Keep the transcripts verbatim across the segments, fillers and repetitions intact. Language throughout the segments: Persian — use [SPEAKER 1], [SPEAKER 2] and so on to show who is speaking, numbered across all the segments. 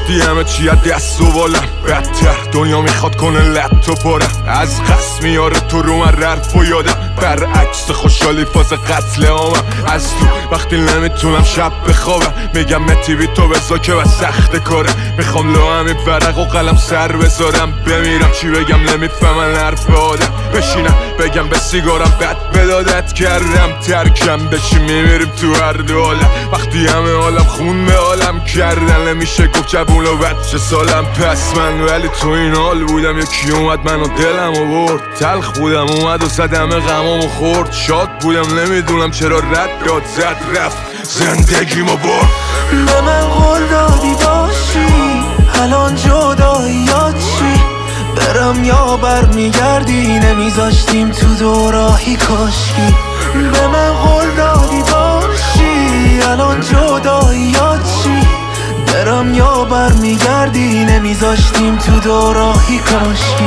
[SPEAKER 1] وقتی همه چی از دست و بالم بدتر دنیا میخواد کنه لط و پارم از قصد میاره تو رو من رفت و یادم برعکس خوشحالی فاز قتل عامم از تو وقتی نمیتونم شب بخوابم میگم متی بی تو بزا که و سخت کارم میخوام لو همین ورق و قلم سر بذارم بمیرم چی بگم نمیفهمن حرف آدم بشینم بگم به سیگارم بد بدادت کردم ترکم بشی میمیریم تو هر دو عالم وقتی همه عالم خون به عالم کردن نمیشه گفت جبون و بچه سالم پس من ولی تو این حال بودم یکی اومد منو دلم و برد تلخ بودم اومد و زدم غمام و خورد شاد بودم نمیدونم چرا رد داد زد رفت زندگیمو برد
[SPEAKER 2] به من قول دادی باشی الان جداییات چی برم یا برمیگردی نمیذاشتیم تو دوراهی کاشکی به من قول دادی باشی الان جداییات چی برم یا برمیگردی نمیذاشتیم تو دوراهی کاشکی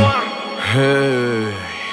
[SPEAKER 1] هی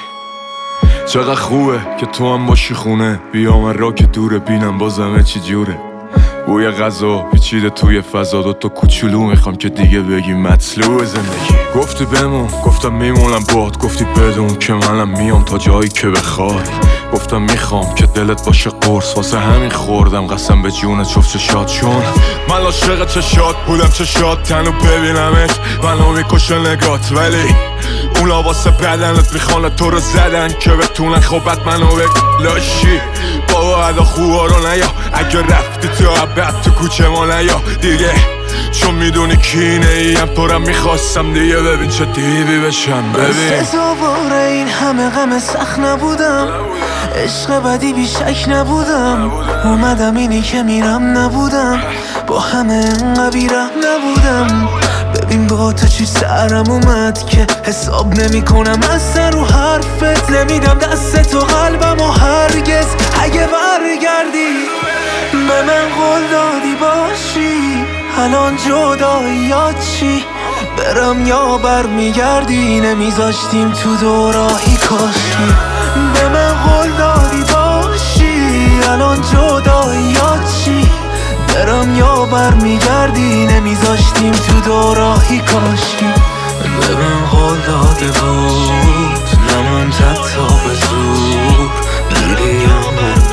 [SPEAKER 1] چقدر خوبه که تو هم باشی خونه بیا من را که دوره بینم بازمه چی جوره بوی غذا پیچیده توی فضا دوتا کوچولو میخوام که دیگه بگی مطلوب زندگی گفتی بمون گفتم میمونم باد گفتی بدون که منم میام تا جایی که بخوای گفتم میخوام که دلت باشه قرص واسه همین خوردم قسم به جون جفت چشات چون من عاشق چشات بودم چشات تنو ببینمت منو میکشه نگات ولی اونا واسه بدنت میخوانه تو رو زدن که بتونن خوبت منو بلاشی بابا ادا خوبا رو نیا اگه رفتی تو عبد تو کوچه ما نیا دیگه چون میدونی کینه ایم تو رو میخواستم دیگه ببین چه دیوی بشم ببین
[SPEAKER 2] سزاوار این همه غم سخت نبودم عشق بدی بیشک نبودم اومدم اینی که میرم نبودم با همه انقدر بیرم نبودم ببین با تو چی سرم اومد که حساب نمی کنم از سر رو حرفت نمیدم دست تو قلبم و هرگز اگه برگردی به من قول دادی باشی الان جداییات چی برم یا برمیگردی نمیذاشتیم تو دوراهی کاشکی به من قول دادی باشی الان جداییات چی برم یا برمیگردی نمیذاشتیم تو دوراهی کاشکی به من قول داده بود نموندد تا به زور بری یا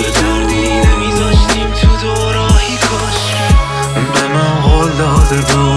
[SPEAKER 2] برگردی نمیذاشتیم تو دوراهی کاشکی به من قول داده بود